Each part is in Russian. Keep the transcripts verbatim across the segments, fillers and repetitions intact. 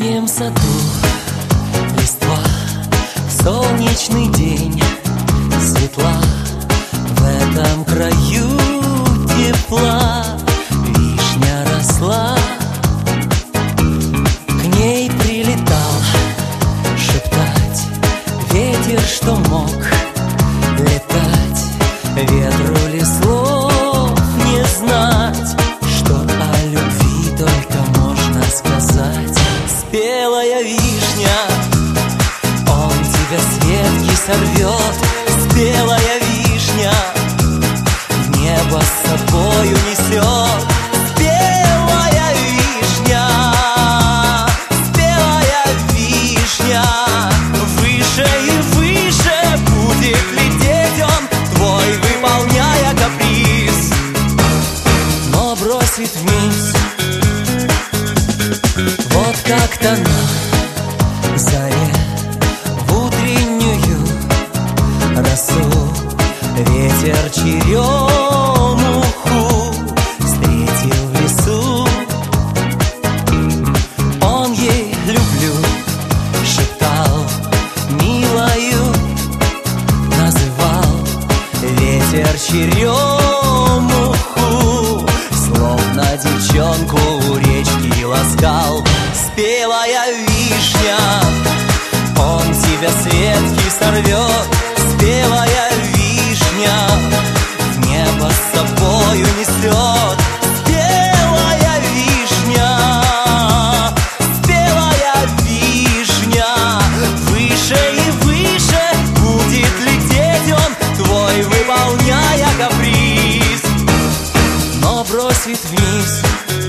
зимнем саду листва, солнечный день, светла, в этом краю тепла. Вишня росла, к ней прилетал шептать ветер, что мог летать. Ветру ли слов не знать, что о любви только можно сказать. Спелая вишня, он тебя с ветки сорвет. Спелая вишня, в небо с собой унесет. Спелая вишня, спелая вишня, выше и выше будет лететь он твой, выполняя каприз, но бросит вниз. Вот как-то на заре в утреннюю росу ветер черемуху встретил в лесу. Он ей люблю шептал, милою называл. Ветер черемуху словно девчонку у речки ласкал. Спелая вишня, он тебя с ветки сорвет. Спелая вишня, в небо с собой унесет. Спелая вишня, спелая вишня, выше и выше будет лететь он твой, выполняя каприз, но бросит вниз.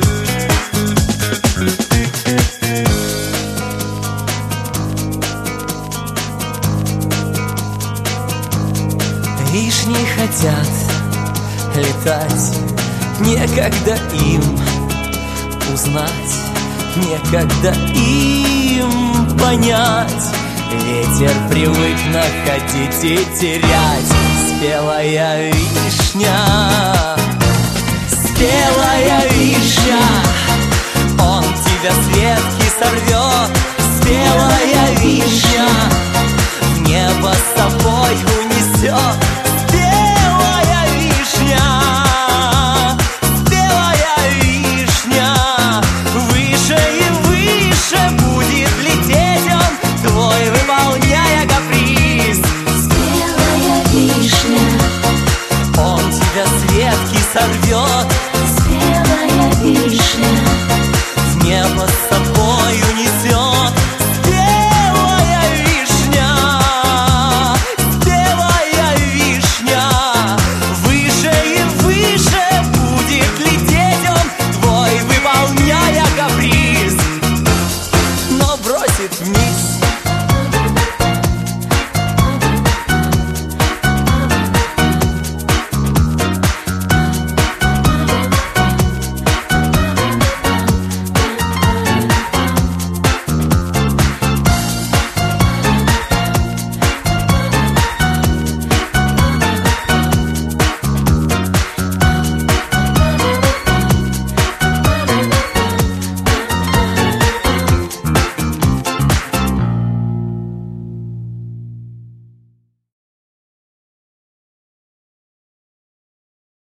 Вишни хотят летать, некогда им узнать, некогда им понять. Ветер привык находить и терять. Спелая вишня, спелая вишня, он тебя с ветки сорвет.